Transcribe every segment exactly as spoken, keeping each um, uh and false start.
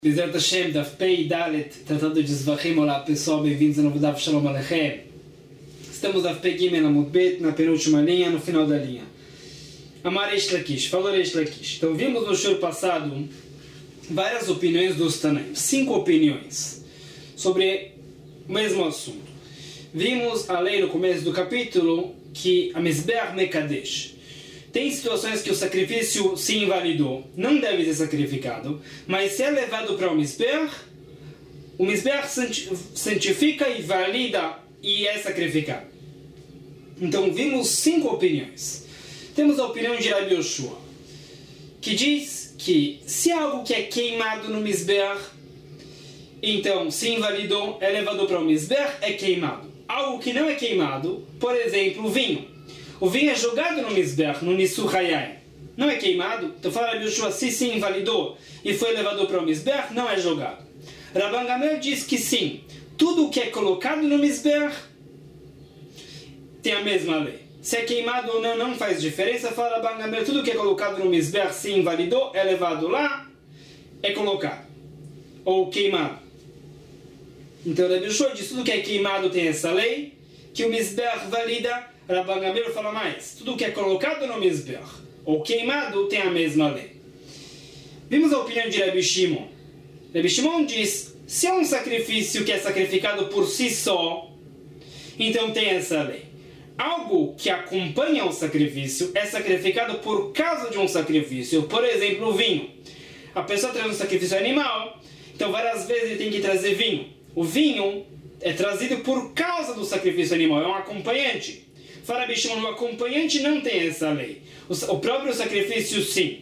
Bezerra Hashem, Daf Pei Dalet, Tratado de Zvachim. Olá pessoal, bem-vindos a novo Daf Shalom Aleichem. Estamos Daf Pei Gimel Amud Bet, na penúltima linha, no final da linha. Amar Reish Lakish, falou Reish Lakish. Então vimos no show passado várias opiniões dos Tanaim, cinco opiniões sobre o mesmo assunto. Vimos a lei no começo do capítulo que a Mizbeach Mekadesh. Tem situações que o sacrifício se invalidou, não deve ser sacrificado, mas se é levado para o Mizbeach, o Mizbeach santifica e valida e é sacrificado. Então vimos cinco opiniões. Temos a opinião de Rabi Yoshua, que diz que se algo que é queimado no Mizbeach, então se invalidou, é levado para o Mizbeach, é queimado. Algo que não é queimado, por exemplo, o vinho. O vinho é jogado no Mizbeach, no Nisu Hayai. Não é queimado. Então fala Rabi Yoshua, se se invalidou e foi levado para o Mizbeach, não é jogado. Rabban Gamliel diz que sim. Tudo o que é colocado no Mizbeach tem a mesma lei. Se é queimado ou não, não faz diferença. Fala Rabban Gamliel, tudo que é colocado no Mizbeach, se invalidou, é levado lá, é colocado. Ou queimado. Então Rabi Yoshua diz, tudo que é queimado tem essa lei, que o Mizbeach valida. Rabban Gamliel fala mais, tudo que é colocado no Mizbeach ou queimado tem a mesma lei. Vimos a opinião de Rabi Shimon. Rabi Shimon diz, se é um sacrifício que é sacrificado por si só, então tem essa lei. Algo que acompanha o sacrifício é sacrificado por causa de um sacrifício. Por exemplo, o vinho. A pessoa traz um sacrifício animal, então várias vezes ele tem que trazer vinho. O vinho é trazido por causa do sacrifício animal, é um acompanhante. Fala Rabi Shimon, o acompanhante não tem essa lei. O próprio sacrifício, sim.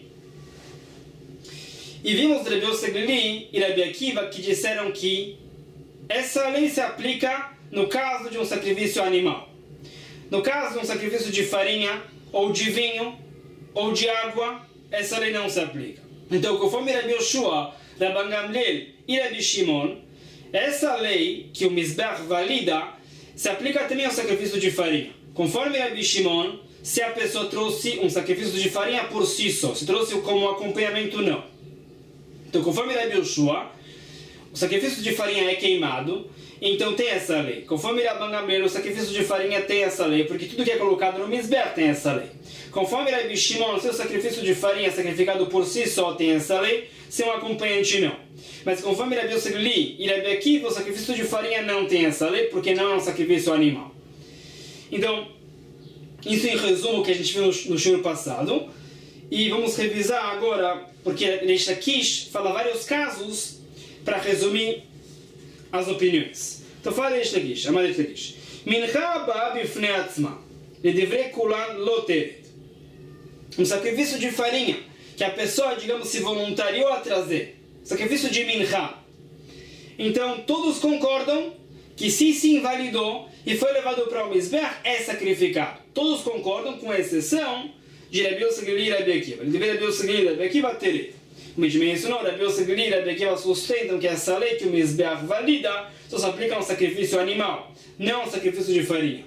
E vimos Rabi Yosef Glili e Rabi Akiva que disseram que essa lei se aplica no caso de um sacrifício animal. No caso de um sacrifício de farinha, ou de vinho, ou de água, essa lei não se aplica. Então, conforme Rabi Yoshua, Rabban Gamliel e Rabi Shimon, essa lei que o Mizbeach valida se aplica também ao sacrifício de farinha. Conforme Rabi Shimon, se a pessoa trouxe um sacrifício de farinha por si só, se trouxe como acompanhamento, não. Então, conforme Rabi Yoshua, o sacrifício de farinha é queimado, então tem essa lei. Conforme Rabban Gamliel, o sacrifício de farinha tem essa lei, porque tudo que é colocado no Mizbeach tem essa lei. Conforme Rabi Shimon, se o sacrifício de farinha é sacrificado por si só, tem essa lei, se um acompanhante, não. Mas conforme Rabi Yosef Glili e Rabi Akiva, o sacrifício de farinha não tem essa lei, porque não é um sacrifício animal. Então, isso em resumo que a gente viu no, no show passado. E vamos revisar agora, porque Reish Lakish fala vários casos para resumir as opiniões. Então fala Reish Lakish, Amar Reish Lakish. Mincha ba'a bifnei atzma, ledivrei kulan lo teret. Um sacrifício de farinha, que a pessoa, digamos, se voluntariou a trazer. Sacrifício de mincha. Então, todos concordam que se se invalidou e foi levado para o Mizbeach, é sacrificado. Todos concordam, com exceção de Rabi Yosef Glili e Rabi Akiva. Ele deve Rabi Yosef Glili e Rabi Akiva teret. Como a gente mencionou, Rabi Yosef Glili e Rabi Akiva sustentam que essa lei que o Mizbeach valida só se aplica a um sacrifício animal, não a um sacrifício de farinha.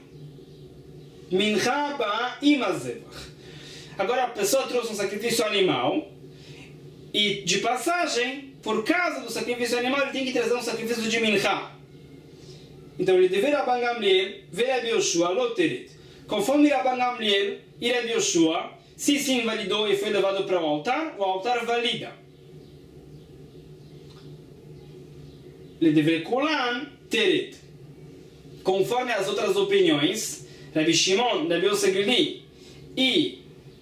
Mincha ba'a ima zevach. Agora a pessoa trouxe um sacrifício animal e, de passagem, por causa do sacrifício animal, ele tem que trazer um sacrifício de mincha. Então ele deve Rabban Gamliel, ve Rabi Yoshua, lo teret. Conforme Rabban Gamliel e Rabi Yoshua, se se invalidou e foi levado para o altar, o altar valida. Ele deve kulan teret. Conforme as outras opiniões, Rabi Shimon, Rabi Yosef Glili e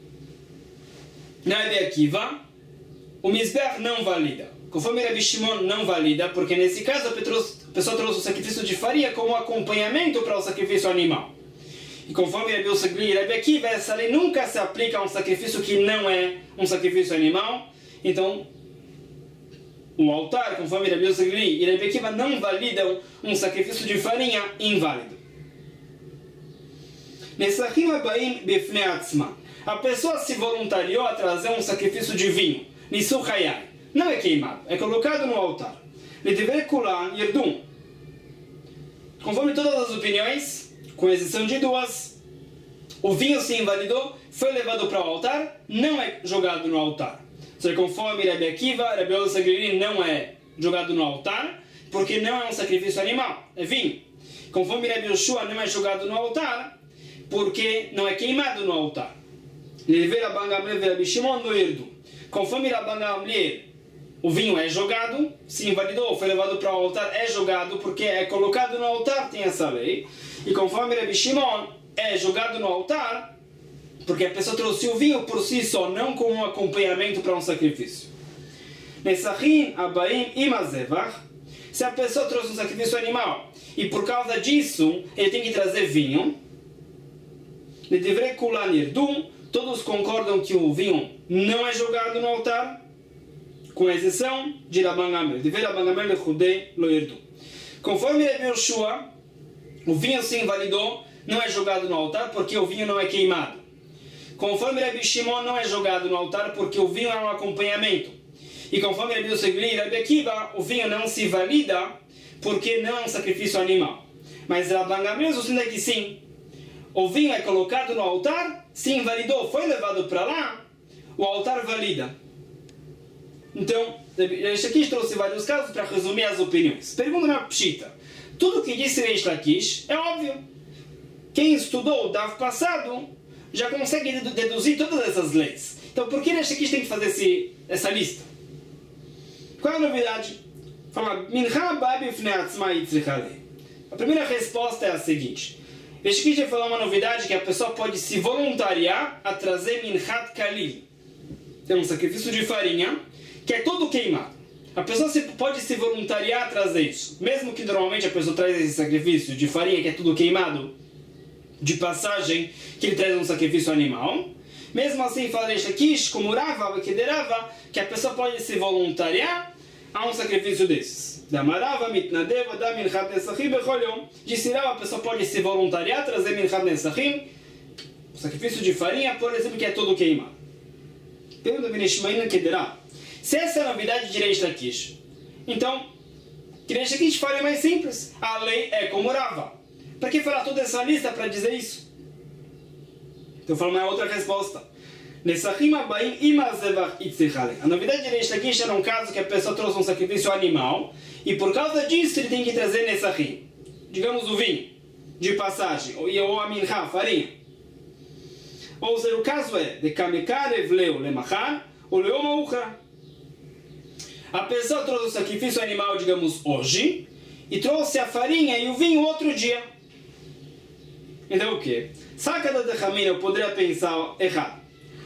Rabi Akiva, o Mizbeach não valida. Conforme Rabi Shimon não valida, porque nesse caso a pessoa trouxe o sacrifício de farinha como acompanhamento para o sacrifício animal. E conforme Rabi Yosef Glili e Rabi Akiva, essa lei nunca se aplica a um sacrifício que não é um sacrifício animal. Então, o altar, conforme Rabi Yosef Glili e Rabi Akiva, não validam um sacrifício de farinha inválido. Nesachim habaim bifnei atzma. A pessoa se voluntariou a trazer um sacrifício de vinho, Nisu Hayai. Não é queimado, é colocado no altar. Ledivrei kulan yerdum. Conforme todas as opiniões, com exceção de duas, o vinho se invalidou, foi levado para o altar, não é jogado no altar. seja, conforme Rabi Akiva, Rabi Yosef Glili não é jogado no altar, porque não é um sacrifício animal, é vinho. Conforme Rabi Yoshua, não é jogado no altar, porque não é queimado no altar. Conforme Rabban Gamliel, o vinho é jogado, se invalidou, foi levado para o altar, é jogado, porque é colocado no altar, tem essa lei. E conforme Rabi Shimon, é jogado no altar, porque a pessoa trouxe o vinho por si só, não como um acompanhamento para um sacrifício. Nesachim, Abaim e Mazevach, se a pessoa trouxe um sacrifício animal, e por causa disso, ele tem que trazer vinho, todos concordam que o vinho não é jogado no altar, com exceção de Rabban Gamliel. Conforme Rabi Yoshua, o vinho se invalidou, não é jogado no altar porque o vinho não é queimado. Conforme Rabi Shimon, não é jogado no altar porque o vinho é um acompanhamento. E conforme Rabi Yosef e Rabi Akiva, o vinho não se valida porque não é um sacrifício animal. Mas Rabban Gamliel sustenta que sim. O vinho é colocado no altar, se invalidou, foi levado para lá, o altar valida. Então, Reish Lakish trouxe vários casos para resumir as opiniões. Pergunta na Pshita. Tudo que disse Reish Lakish é óbvio. Quem estudou o Daf passado já consegue deduzir todas essas leis. Então, por que Reish Lakish tem que fazer esse, essa lista? Qual é a novidade? Fala, a primeira resposta é a seguinte. Reish Lakish vai falar uma novidade que a pessoa pode se voluntariar a trazer Minchat Kalil. É um sacrifício de farinha que é todo queimado. A pessoa se, pode se voluntariar a trazer isso. Mesmo que normalmente a pessoa traz esse sacrifício de farinha que é tudo queimado, de passagem, que ele traz um sacrifício animal. Mesmo assim, fala Reish Lakish, como Rava, que derava, que a pessoa pode se voluntariar a um sacrifício desses. Damarava, mitnadeva, da minchat nesachim, bechol yom. Disse Rava, a pessoa pode se voluntariar a trazer minchat nesachim, o sacrifício de farinha, por exemplo, que é todo queimado. Pergunta Vinishmaina que derá. Se essa é a novidade de Reish Lakish, então, que Reish Lakish fala é mais simples. A lei é como Rava. Para que falar toda essa lista para dizer isso? Então, falo uma outra resposta. A novidade de Reish Lakish era um caso que a pessoa trouxe um sacrifício animal e por causa disso ele tem que trazer Nesachim. Digamos o vinho de passagem, ou a mincha, a farinha. Ou seja, o caso é de Kamekarev leu lemachar ou leu maucha. A pessoa trouxe o sacrifício animal, digamos, hoje, e trouxe a farinha e o vinho outro dia. Então o quê? Saca da Dechamina, eu poderia pensar errado.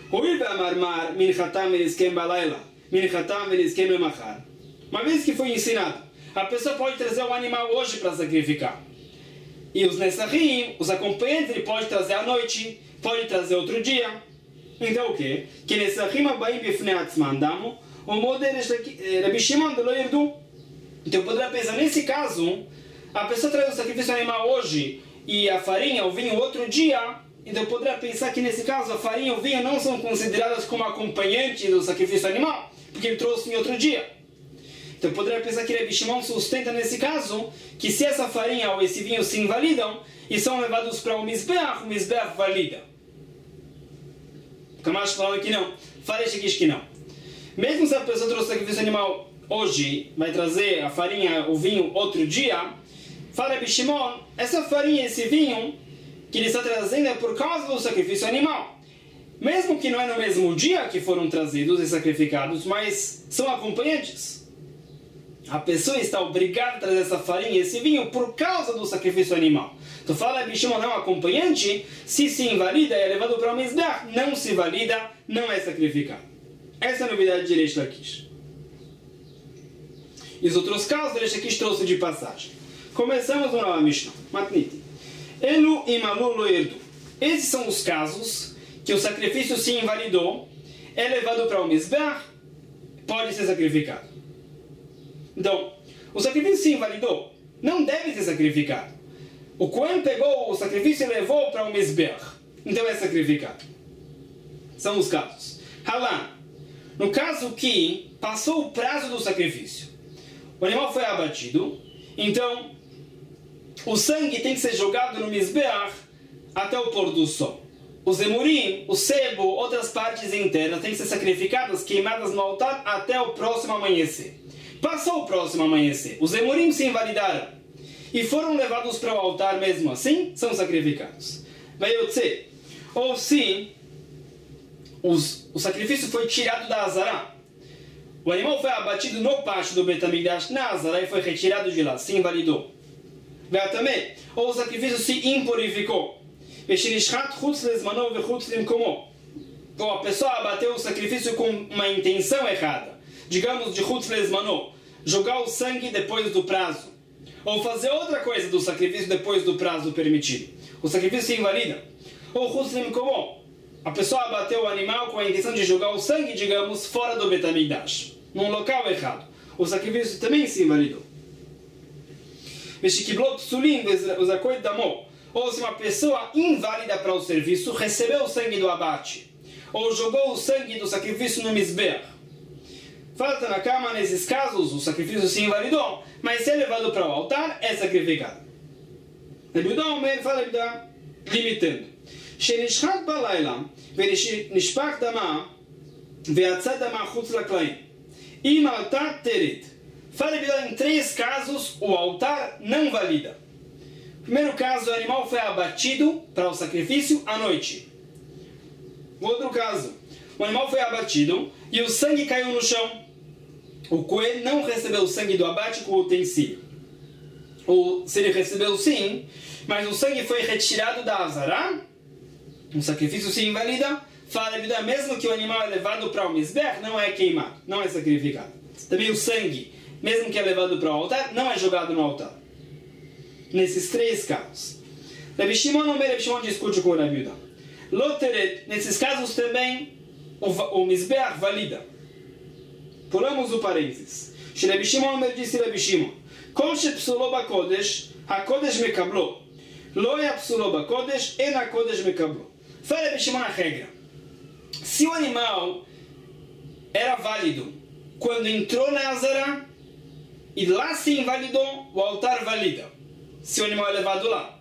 Uma vez que foi ensinado, a pessoa pode trazer o animal hoje para sacrificar. E os Nesachim, os acompanhantes, ele pode trazer à noite, pode trazer outro dia. Então o quê? Que Nesachim abaim bifnei atzman damo, o modelo Rabi Shimon de lo yerdu. Então eu poderia pensar, nesse caso, a pessoa traz o sacrifício animal hoje e a farinha, o vinho, outro dia. Então eu poderia pensar que nesse caso a farinha e o vinho não são consideradas como acompanhantes do sacrifício animal, porque ele trouxe em outro dia. Então eu poderia pensar que Rabi Shimon sustenta nesse caso que se essa farinha ou esse vinho se invalidam e são levados para o Mizbeach, o Mizbeach valida. O Kamash falando que não. Fala Reish que não. Mesmo se a pessoa trouxe o sacrifício animal hoje, vai trazer a farinha, o vinho outro dia, fala Rabi Shimon, essa farinha e esse vinho que ele está trazendo é por causa do sacrifício animal. Mesmo que não é no mesmo dia que foram trazidos e sacrificados, mas são acompanhantes. A pessoa está obrigada a trazer essa farinha e esse vinho por causa do sacrifício animal. Então fala Rabi Shimon, não acompanhante, se se invalida é levado para o Mizbeach, não se valida, não é sacrificado. Essa é a novidade de Reish Lakish. E os outros casos, Reish Lakish trouxe de passagem. Começamos no Rav Mishnah. Matniti. Elu imalu lo yerdu. Esses são os casos que o sacrifício se invalidou, é levado para o Mizbeach, pode ser sacrificado. Então, o sacrifício se invalidou, não deve ser sacrificado. O Cohen pegou o sacrifício e levou para o Mizbeach, então é sacrificado. São os casos. Halan, no caso que passou o prazo do sacrifício, o animal foi abatido, então o sangue tem que ser jogado no Mizbeach até o pôr do sol. Os emurim, o sebo, outras partes internas têm que ser sacrificadas, queimadas no altar até o próximo amanhecer. Passou o próximo amanhecer. Os Emorim se invalidaram e foram levados para o altar mesmo assim, são sacrificados. Veio dizer, ou se os, o sacrifício foi tirado da Azará, o animal foi abatido no pátio do Bet HaMikdash, na Azará, e foi retirado de lá, se invalidou. Veio também, ou o sacrifício se impurificou. Ou a pessoa abateu o sacrifício com uma intenção errada, digamos de Chutz Lezmano, jogar o sangue depois do prazo, ou fazer outra coisa do sacrifício depois do prazo permitido. O sacrifício se invalida. Ou Chutz Limkomo, a pessoa abateu o animal com a intenção de jogar o sangue, digamos, fora do Bet HaMikdash, num local errado. O sacrifício também se invalidou. Ou se uma pessoa inválida para o serviço recebeu o sangue do abate, ou jogou o sangue do sacrifício no Mizbeach. Falta na cama, nesses casos, o sacrifício se invalidou, mas se é levado para o altar, é sacrificado. Limitando. שנשחט בלילה ונשפך דמה ויצא דמה חוץ לקלעים. אם altar terit. Fala em três casos o altar não valida. Primeiro caso, o animal foi abatido para o sacrifício à noite. Outro caso, o animal foi abatido e o sangue caiu no chão. O coelho não recebeu o sangue do abate com o utensílio. Ou se ele recebeu sim, mas o sangue foi retirado da Azará, o sacrifício se invalida, fala mesmo que o animal é levado para o Mizbeach, não é queimado, não é sacrificado. Também o sangue, mesmo que é levado para o altar, não é jogado no altar. Nesses três casos. Rabi Shimon Omer, Rabi Shimon discute com o Rabi Yehuda. Loteret, nesses casos também, o, o Mizbeach valida. Pulamos o parênteses. Rabi Shimon Omer disse Rabi Shimon, Kol shepsulo bakodesh, hakodesh mekablo. Lo yapsulo bakodesh, en hakodesh mekablo. Fala Rabi Shimon a regra. Se o animal era válido quando entrou na Azará e lá se invalidou, o altar valida. Se o animal é levado lá.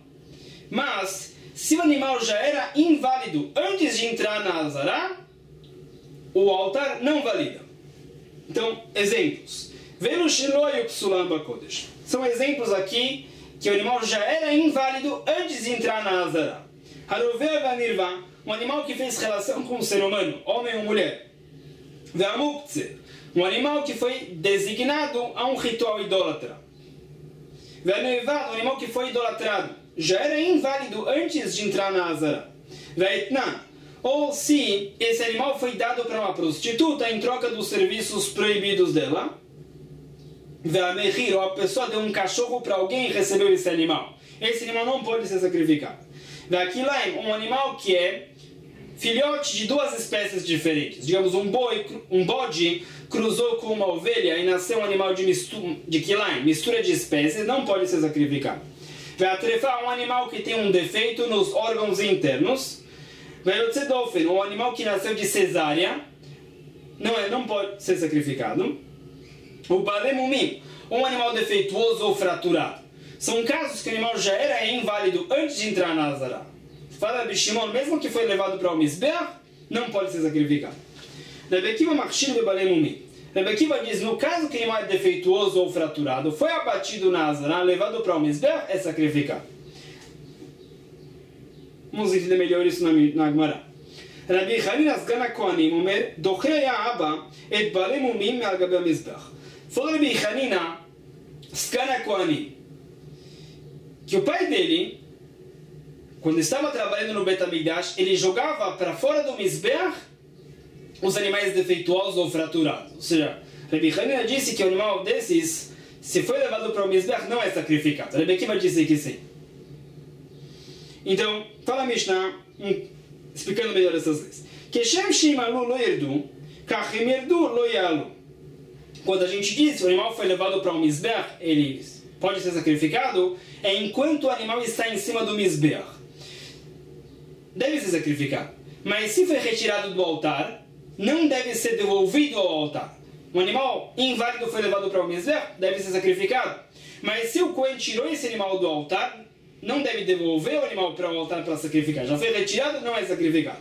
Mas, se o animal já era inválido antes de entrar na Azará, o altar não valida. Então, exemplos. Velo Shiloi Psulam Bakodesh. São exemplos aqui que o animal já era inválido antes de entrar na Azará. Harover Vanirva, um animal que fez relação com um ser humano, homem ou mulher. Ve'amuktze, um animal que foi designado a um ritual idólatra. Ve'anevad, um animal que foi idolatrado, já era inválido antes de entrar na Azará. Ve'etnan, ou se esse animal foi dado para uma prostituta em troca dos serviços proibidos dela. Ve'amechir, ou a pessoa deu um cachorro para alguém e recebeu esse animal. Esse animal não pode ser sacrificado. Ve'akilaim, um animal que é filhote de duas espécies diferentes. Digamos, um boi, um bode cruzou com uma ovelha e nasceu um animal de mistura, de kilaim, mistura de espécies, não pode ser sacrificado. Ve'atrefá, um animal que tem um defeito nos órgãos internos. Ve'yotzedofen, um animal que nasceu de cesárea, não, é, não pode ser sacrificado. O balemumim, um animal defeituoso ou fraturado. São casos que o animal já era inválido antes de entrar na Azará. Fala Rabi Shimon, mesmo que foi levado para o Mizbeach, não pode ser sacrificado. Rabi Akiva machshir bebalemumim. Rabi Akiva diz, no caso que o animal é defeituoso ou fraturado, foi abatido na Azará, levado para o Mizbeach, é sacrificado. Vamos entender melhor isso na, na Gemara. Rabi Chanina Sgan HaKohanim omer, doche היה אבא את בעלי מומים מעל גבי המזבח. Falou Rabi Chanina Sgan HaKohanim que o pai dele, quando estava trabalhando no Bet HaMikdash, ele jogava para fora do Mizbeach os animais defeituosos ou fraturados. Ou seja, Rabi Chanina disse que o animal desses, se foi levado para o Mizbeach, não é sacrificado. Rabi Akiva disse que sim. Então, fala a Mishnah, explicando melhor essas leis. Keshem shimalu lo yerdu, kachim yerdu lo yalu. Quando a gente diz que o animal foi levado para o Mizbeach, ele pode ser sacrificado, é enquanto o animal está em cima do Mizbeach. Deve ser sacrificado. Mas se foi retirado do altar, não deve ser devolvido ao altar. Um animal inválido foi levado para o Mizbeach, deve ser sacrificado. Mas se o Cohen tirou esse animal do altar, não deve devolver o animal para o altar para sacrificar. Já foi retirado, não é sacrificado.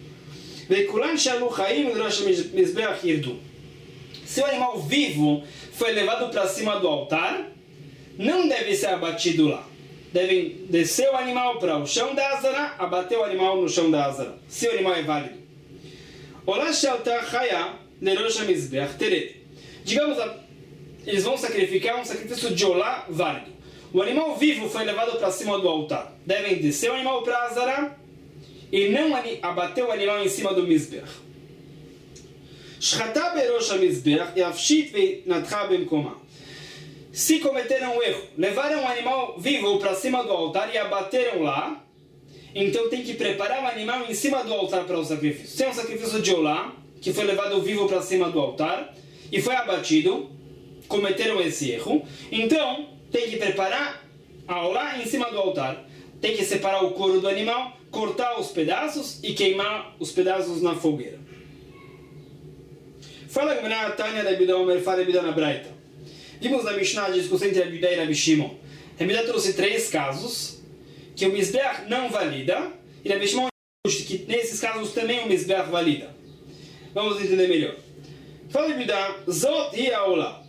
Se o animal vivo foi levado para cima do altar, não deve ser abatido lá. Devem descer o animal para o chão da Azara, abater o animal no chão da Azara, se o animal é válido. Olá, Shalta Chaya, Lerosh Mizbeach Teret. Digamos, eles vão sacrificar um sacrifício de olá válido. O animal vivo foi levado para cima do altar. Devem descer o animal para Azara e não abater o animal em cima do Mizbeach. Shchata berosh Mizbeach yafshit ve'natcha bemkoma. Se cometeram um erro, levaram um animal vivo para cima do altar e abateram lá, então tem que preparar o animal em cima do altar para o sacrifício. Se é um sacrifício de olá, que foi levado vivo para cima do altar e foi abatido, cometeram esse erro, então tem que preparar a olá em cima do altar, tem que separar o couro do animal, cortar os pedaços e queimar os pedaços na fogueira. Fala Gemara, Tânia da Bidá Omer, fala Bidá na Braita. Vimos na Mishnah a discussão entre Abidá e Rabi Shimon. Abidá trouxe três casos que o Mizbeach não valida e Rabi Shimon disse que nesses casos também o Mizbeach valida. Vamos entender melhor. Fala Abidá, Zot hi haolá.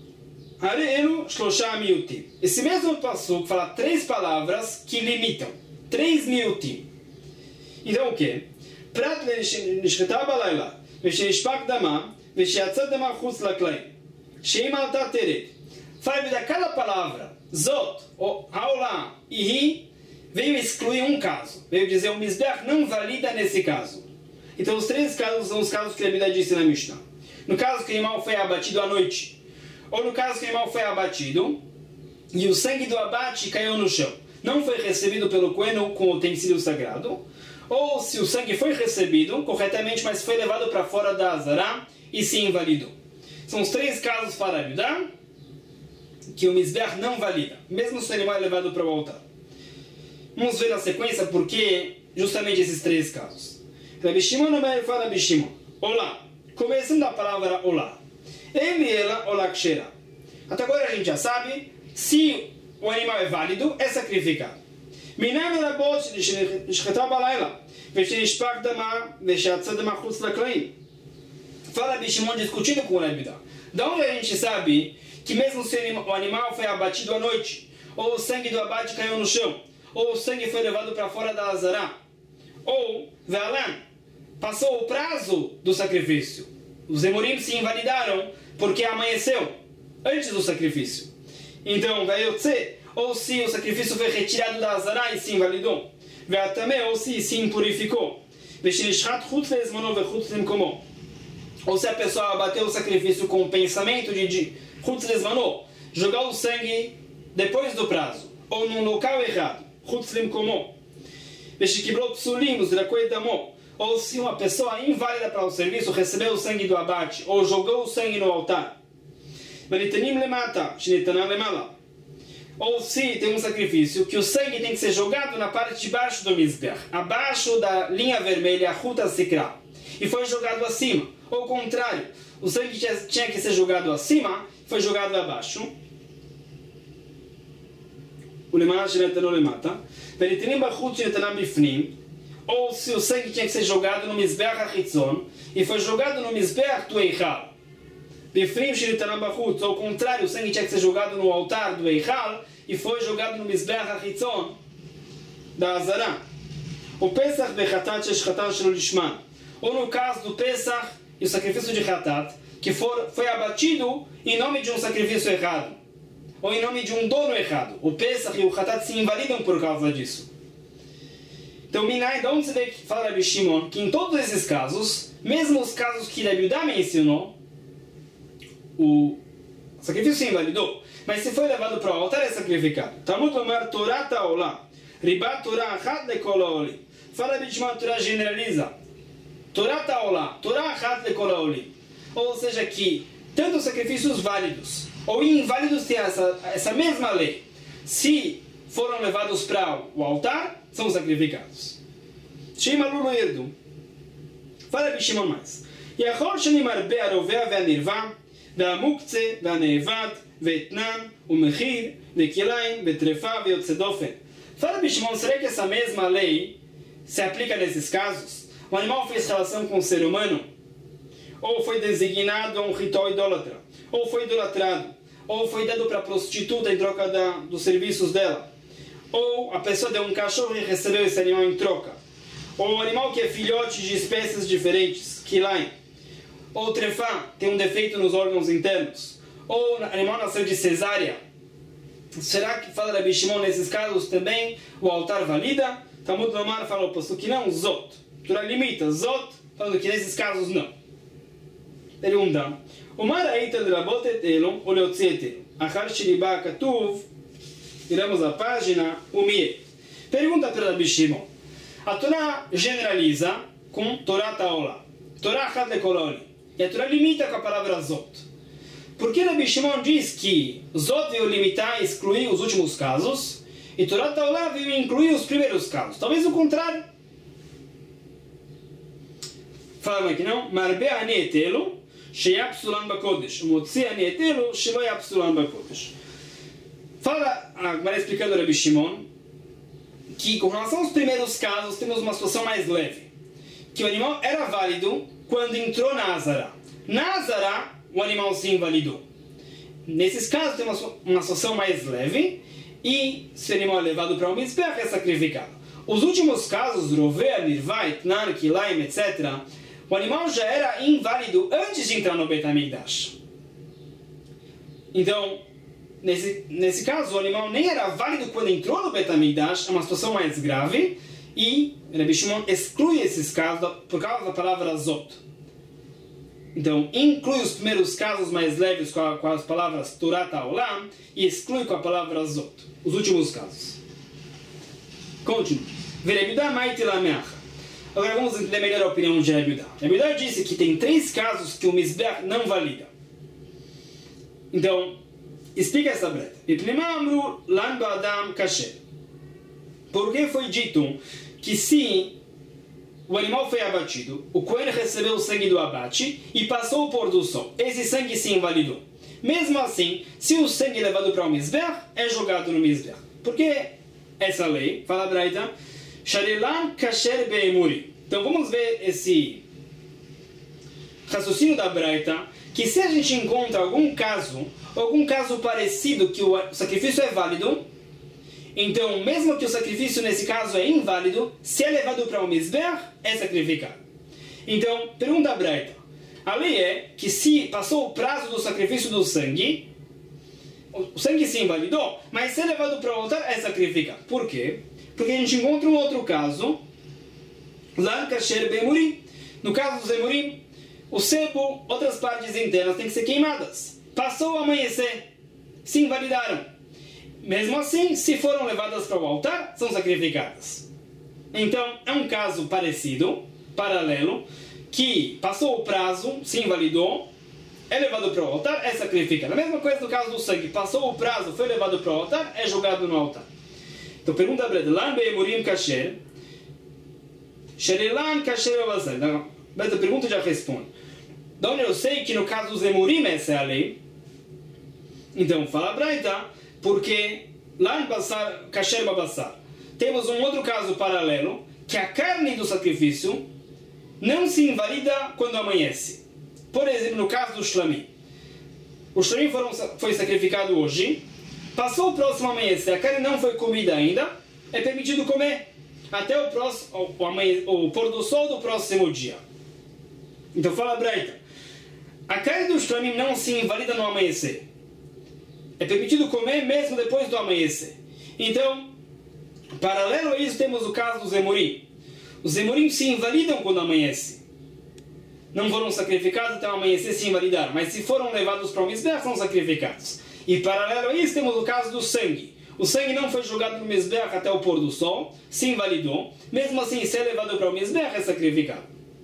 Hare'elu shlosha miutim. Esse mesmo passuco fala três palavras que limitam. Três miutim. Então o que? Prat nishcheta balayla, veshenishpak dama, vesheyatzat dama chutz laklaim. Sheim alta teret. Fala de cada palavra, zot, ou haolá e hi, veio excluir um caso. Veio dizer o Mizbeach não valida nesse caso. Então os três casos são os casos que a Bíblia disse na Mishnah. No caso que o animal foi abatido à noite, ou no caso que o animal foi abatido e o sangue do abate caiu no chão, não foi recebido pelo coeno com o utensílio sagrado, ou se o sangue foi recebido corretamente, mas foi levado para fora da Azara e se invalidou. São os três casos para Abidá que o Mizbeach não valida, mesmo se o animal é levado para o altar. Vamos ver na sequência porque justamente esses três casos. Rabi Shimon fala Rabi Shimon, olá, começando a palavra olá. Ele ela olá kshera. Até agora a gente já sabe se o animal é válido, é sacrificado. Minam rabot shcheta balayla, veshenishpak dama, vesheyatzat dama chutz laklaim. Fala Rabi Shimon discutindo com o Abidá. Da onde a gente sabe que mesmo se o animal foi abatido à noite, ou o sangue do abate caiu no chão, ou o sangue foi levado para fora da Azara, ou, ve'alan, passou o prazo do sacrifício. Os emurim se invalidaram porque amanheceu antes do sacrifício. Então, ve'yotze, ou se o sacrifício foi retirado da Azara e se invalidou. Ve'atame, ou se se impurificou. Ve'shenishchat chutz le'zmano ve'chutz lemkomo. Ou se a pessoa abateu o sacrifício com o pensamento de chutz le'zmano, jogar o sangue depois do prazo, ou num local errado, chutz lemkomo. Ve'shekibrot psulim, uzrakoi damo. Ou se uma pessoa inválida para o serviço recebeu o sangue do abate, ou jogou o sangue no altar. Ve'nitanim lemata, shenitanam lemala. Ou se tem um sacrifício que o sangue tem que ser jogado na parte de baixo do Mizbeach, abaixo da linha vermelha, a Ruta Sikra, e foi jogado acima. Ou o contrário, o sangue tinha que ser jogado acima, foi jogado abaixo. O lemata shenitanam lemata. Ve'nitanim bachut shenitanam bifnim. Ou se o sangue tinha que ser jogado no Mizbeach HaChitzon e foi jogado no Mizbeach do Eichal. Bifrim shenitanam bachutz, ao contrário, o sangue tinha que ser jogado no altar do Eichal e foi jogado no Mizbeach HaChitzon da Azara. O Pesach bechatat shechatan shelo lishman. Ou no caso do Pesach e o sacrifício de Chatat, que for, foi abatido em nome de um sacrifício errado, ou em nome de um dono errado. O Pesach e o Chatat se invalidam por causa disso. Então, Minai, de onde você vê que fala Rabi Shimon que em todos esses casos, mesmo os casos que Rabi Yudá mencionou, o sacrifício se invalidou, mas se foi levado para o altar é sacrificado. Talmud Omar Torah Ta'olá, Ribat Torah Achat Lekol Haolim. Fala Rabi Shimon, a Torah generaliza. Torah Ta'olá, Torah Achat Lekol Haolim. Ou seja, que tanto os sacrifícios válidos ou inválidos têm essa, essa mesma lei. Se foram levados para o altar, são sacrificados. Shema Lulu Yerdu. Fala Rabi Shimon mais. Yachol sheni marbe arovea ve'anirva, ve'amukze, ve'anevad, ve'etnan, u'mechir, ve'kilaim, ve'trefa, ve'yotze dofen. Fala Rabi Shimon, será que essa mesma lei se aplica nesses casos? O animal fez relação com o ser humano, ou foi designado a um ritual idólatra, ou foi idolatrado, ou foi dado para a prostituta em troca da, dos serviços dela, ou a pessoa deu um cachorro e recebeu esse animal em troca, ou um animal que é filhote de espécies diferentes, kilaim, ou trefá, tem um defeito nos órgãos internos, ou o animal nasceu de cesárea. Será que, fala Rabi Shimon, nesses casos também o altar valida? Talmud Lomar fala o oposto, que não, zot. Torá limita, zot, falando que nesses casos não. Pergunta, o mar aita de rabot etelo, ou leotzi etelo. Achar shiriba katuv, viramos a página, o mie. Pergunta para Rabi Shimon. A Torá generaliza com Torá Taolá. Torá Chad Lekololi. E a Torá limita com a palavra zot. Por que Rabi Shimon diz que Zot veio limitar e excluir os últimos casos e Torá Taolá veio incluir os primeiros casos? Talvez o contrário. Fala aqui não? Marbe ani etelo, sheyap sulan bakodesh. Motzi ani etelo, shelo yap sulan bakodesh. Fala, agora explicando Rabi Shimon, que com relação aos primeiros casos temos uma situação mais leve. Que o animal era válido quando entrou na Azara. Na Azara, o animal se invalidou. Nesses casos tem uma, uma situação mais leve e se o animal é levado para um mizbeach é sacrificado. Os últimos casos, Rovea, Nirvá, Etnan, Kilaim, etcétera, o animal já era inválido antes de entrar no Beit HaMikdash. Então, nesse, nesse caso, o animal nem era válido quando entrou no Beit HaMikdash, é uma situação mais grave e Rabi Shimon exclui esses casos por causa da palavra Zot. Então, inclui os primeiros casos mais leves com, a, com as palavras Torá Taolá e exclui com a palavra Zot, os últimos casos. Continua. Agora vamos entender melhor a opinião de Rabi Yudá. Rabi Yudá disse que tem três casos que o Mizbeach não valida. Então, explica essa breta. Por que foi dito que se o animal foi abatido, o coelho recebeu o sangue do abate e passou o pôr do sol, esse sangue se invalidou. Mesmo assim, se o sangue é levado para o Mizbeach, é jogado no Mizbeach. Por que essa lei? Fala a Braita. Sharelan kasher be'emuri. Então vamos ver esse raciocínio da Braita, que se a gente encontra algum caso, algum caso parecido que o sacrifício é válido, então mesmo que o sacrifício nesse caso é inválido, se é levado para o Mizbeach, é sacrificado. Então, pergunta a Braita. A lei é que se passou o prazo do sacrifício do sangue, o sangue se invalidou, mas se é levado para o altar, é sacrificado. Por quê? Porque a gente encontra um outro caso, lá no Kasher Be'emuri. No caso dos Emurim, o sebo, outras partes internas têm que ser queimadas. Passou o amanhecer, se invalidaram. Mesmo assim, se foram levadas para o altar, são sacrificadas. Então, é um caso parecido, paralelo, que passou o prazo, se invalidou, é levado para o altar, é sacrificado. A mesma coisa no caso do sangue, passou o prazo, foi levado para o altar, é jogado no altar. Então pergunta a Breda, Lan be'emurim kasher, sherelan kasher b'basar. Breda pergunta e já responde. De onde eu sei que no caso dos emurim essa é a lei? Então fala a Breda, porque Lan basar kasher b'basar. Temos um outro caso paralelo, que a carne do sacrifício não se invalida quando amanhece. Por exemplo, no caso do shlamim. O shlamim foram, foi sacrificado hoje, passou o próximo amanhecer, a carne não foi comida ainda, é permitido comer até o, próximo, o, amanhe, o pôr do sol do próximo dia. Então fala a Braita, a carne do shlamim não se invalida no amanhecer. É permitido comer mesmo depois do amanhecer. Então, paralelo a isso, temos o caso dos emurim. Os emurim se invalidam quando amanhece. Não foram sacrificados até o amanhecer, se invalidaram. Mas se foram levados para o Mizbeach, são sacrificados. E paralelo a isso, temos o caso do sangue. O sangue não foi jogado no Mizbeach até o pôr do sol, se invalidou. Mesmo assim, se é levado para o Mizbeach, é sacrificado.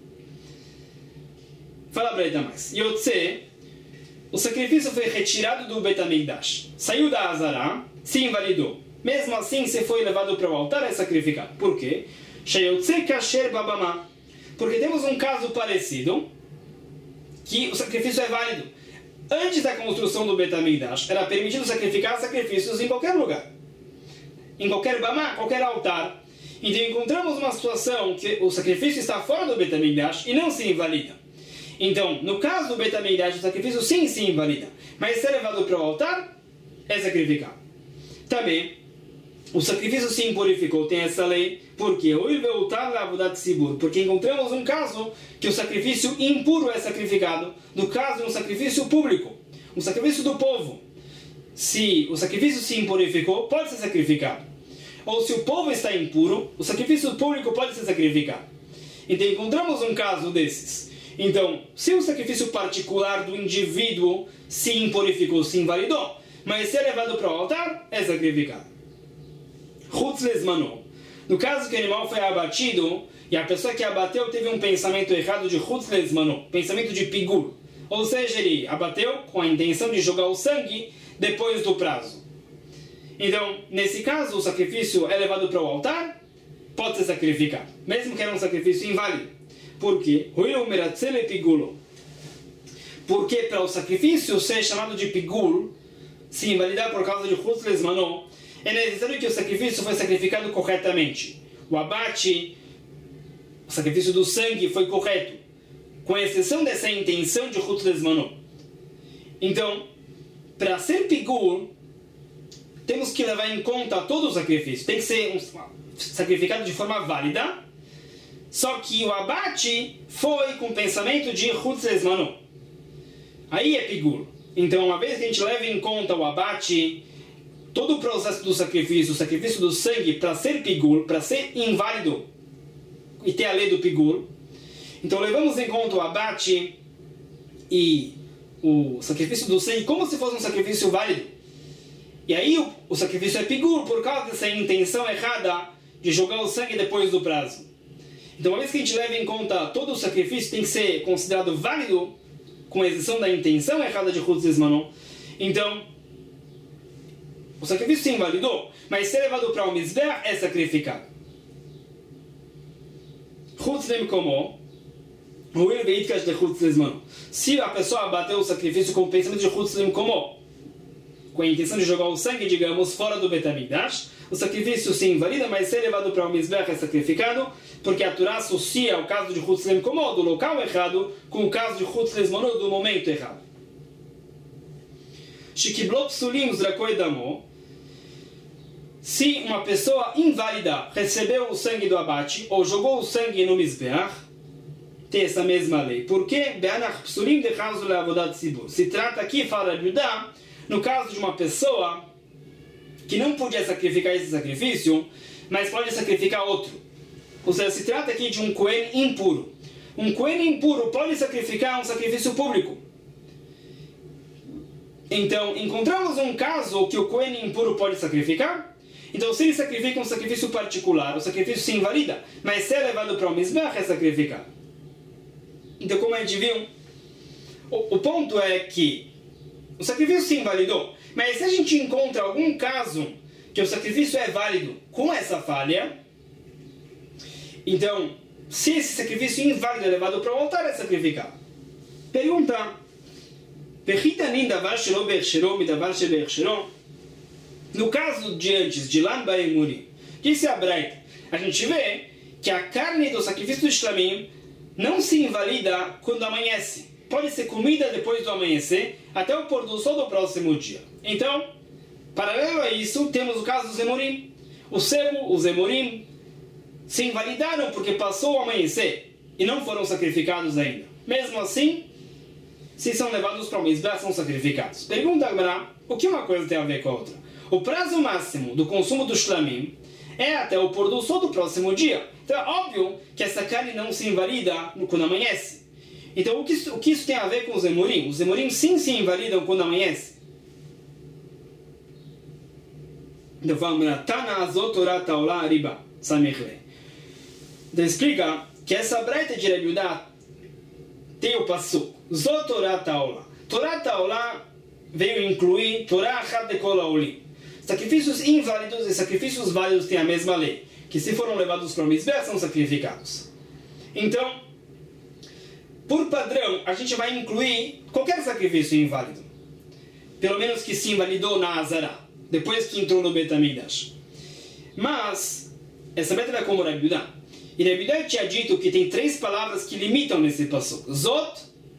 Fala para ele mais. Yotze, o sacrifício foi retirado do Beit HaMikdash. Saiu da Azara, se invalidou. Mesmo assim, se foi levado para o altar, é sacrificado. Por quê? Sheyotze kasher babama. Porque temos um caso parecido, que o sacrifício é válido. Antes da construção do Beit HaMikdash, era permitido sacrificar sacrifícios em qualquer lugar. Em qualquer bama, qualquer altar. Então encontramos uma situação que o sacrifício está fora do Beit HaMikdash e não se invalida. Então, no caso do Beit HaMikdash, o sacrifício sim se invalida, mas se é levado para o altar, é sacrificado. Também, o sacrifício se impurificou, tem essa lei, porque porque encontramos um caso que o sacrifício impuro é sacrificado, no caso de um sacrifício público, um sacrifício do povo. Se o sacrifício se impurificou, pode ser sacrificado. Ou se o povo está impuro, o sacrifício público pode ser sacrificado. Então encontramos um caso desses. Então, se o sacrifício particular do indivíduo se impurificou, se invalidou, mas se é levado para o altar, é sacrificado. Chutz lezmano. No caso que o animal foi abatido, e a pessoa que abateu teve um pensamento errado de chutz lezmano, pensamento de pigul. Ou seja, ele abateu com a intenção de jogar o sangue depois do prazo. Então, nesse caso, o sacrifício é levado para o altar, pode ser sacrificado, mesmo que era um sacrifício inválido. Por quê? Porque para o sacrifício ser chamado de pigul, se invalidar por causa de chutz lezmano, é necessário que o sacrifício foi sacrificado corretamente. O abate, o sacrifício do sangue foi correto, com exceção dessa intenção de chutz lezmano. Então, para ser pigul, temos que levar em conta todo o sacrifício. Tem que ser um, sacrificado de forma válida. Só que o abate foi com pensamento de chutz lezmano. Aí é pigul. Então, uma vez que a gente leva em conta o abate, todo o processo do sacrifício, o sacrifício do sangue, para ser pigul, para ser inválido e ter a lei do pigul, então levamos em conta o abate e o sacrifício do sangue como se fosse um sacrifício válido. E aí o, o sacrifício é pigul por causa dessa intenção errada de jogar o sangue depois do prazo. Então, uma vez que a gente leva em conta todo o sacrifício, tem que ser considerado válido, com exceção da intenção errada de chutz lezmano. Então, o sacrifício se invalidou, mas ser levado para o mizbeach é sacrificado. Chutz lemkomo, huil veitkash de chutz lezmano. Se a pessoa abateu o sacrifício com o pensamento de chutz lemkomo, com a intenção de jogar o sangue, digamos, fora do Beit HaMikdash, o sacrifício se invalida, mas ser levado para o mizbeach é sacrificado, porque a Torá associa o caso de chutz lemkomo, do local errado, com o caso de chutz lezmano, do momento errado. Shikiblo psulim zrakoi damo. Se uma pessoa inválida recebeu o sangue do abate, ou jogou o sangue no mizbeach, tem essa mesma lei. Por quê? Be'anach psulim dechazu le'avodat tzibur. Se trata aqui, fala Yudá, no caso de uma pessoa que não podia sacrificar esse sacrifício, mas pode sacrificar outro. Ou seja, se trata aqui de um Kohen impuro. Um Kohen impuro pode sacrificar um sacrifício público. Então, encontramos um caso que o Kohen impuro pode sacrificar. Então, se ele sacrifica um sacrifício particular, o sacrifício se invalida, mas se é levado para o mizbeach, é sacrificado. Então, como a gente viu, o, o ponto é que o sacrifício se invalidou, mas se a gente encontra algum caso que o sacrifício é válido com essa falha, então, se esse sacrifício inválido é levado para o altar, é sacrificado. Pergunta: no caso de antes, de Lan Baemuri, disse a Braita, a gente vê que a carne do sacrifício do Shlamim não se invalida quando amanhece. Pode ser comida depois do amanhecer, até o pôr do sol do próximo dia. Então, paralelo a isso, temos o caso dos Emorim. O sebo, os Emorim, se invalidaram porque passou o amanhecer e não foram sacrificados ainda. Mesmo assim, se são levados para o mizbeach, são sacrificados. Pergunta agora, o que uma coisa tem a ver com a outra? O prazo máximo do consumo do shlamim é até o pôr do sol do próximo dia. Então é óbvio que essa carne não se invalida quando amanhece. Então o que, isso, o que isso tem a ver com os emorim? Os emorim sim se invalidam quando amanhece. Então vamos lá. Tana azot Torah taolah riba samichle. Então explica que essa breita de Rabi Yudá tem o passo. Zot Torah taolah. Torah taolah veio incluir Torah achat de kol haolim. Sacrifícios inválidos e sacrifícios válidos têm a mesma lei, que se foram levados para o mizbeach são sacrificados. Então, por padrão, a gente vai incluir qualquer sacrifício inválido, pelo menos que se invalidou na Azará, depois que entrou no Beit HaMikdash. Mas, essa meta vai como Rabi Yudá. E Rabi Yudá tinha dito que tem três palavras que limitam nesse passo. Zot,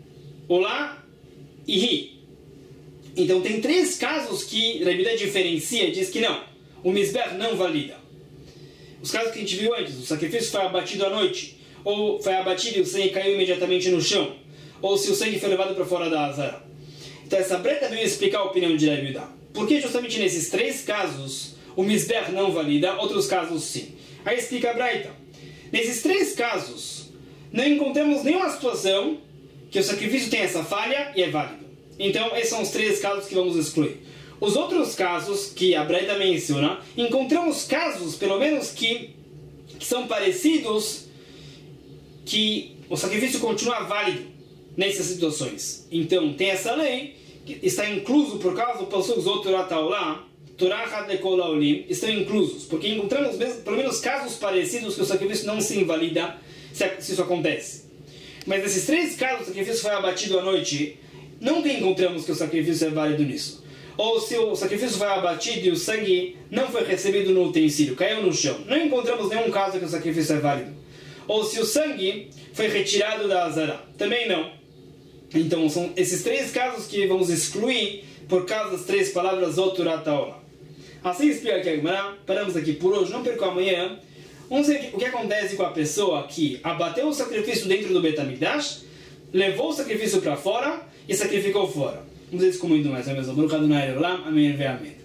olá e ri. Então tem três casos que Rabi Yehuda diferencia e diz que não, o Mizbeach não valida. Os casos que a gente viu antes, o sacrifício foi abatido à noite, ou foi abatido e o sangue caiu imediatamente no chão, ou se o sangue foi levado para fora da azara. Então essa breta veio explicar a opinião de Rabi Yehuda. Por que justamente nesses três casos o Mizbeach não valida, outros casos sim? Aí explica a breta. Nesses três casos, não encontramos nenhuma situação que o sacrifício tem essa falha e é válido. Então esses são os três casos que vamos excluir. Os outros casos que a breta menciona, encontramos casos, pelo menos que, que são parecidos, que o sacrifício continua válido nessas situações. Então, tem essa lei, que está incluso por causa do Pasuk Zot Torah Ta'olá, Torah Had Lekol Haolim, estão inclusos, porque encontramos mesmo, pelo menos casos parecidos que o sacrifício não se invalida se, se isso acontece. Mas nesses três casos, o sacrifício foi abatido à noite, nunca encontramos que o sacrifício é válido nisso. Ou se o sacrifício foi abatido e o sangue não foi recebido no utensílio, caiu no chão, não encontramos nenhum caso que o sacrifício é válido. Ou se o sangue foi retirado da azara, também não. Então são esses três casos que vamos excluir por causa das três palavras Zot Torah Ta'olá. Assim explica aqui a Gemara. Paramos aqui por hoje, não percam amanhã. Vamos ver o que acontece com a pessoa que abateu o sacrifício dentro do Bet HaMikdash, levou o sacrifício para fora e sacrificou fora. Vamos ver isso com muito mais. Amém.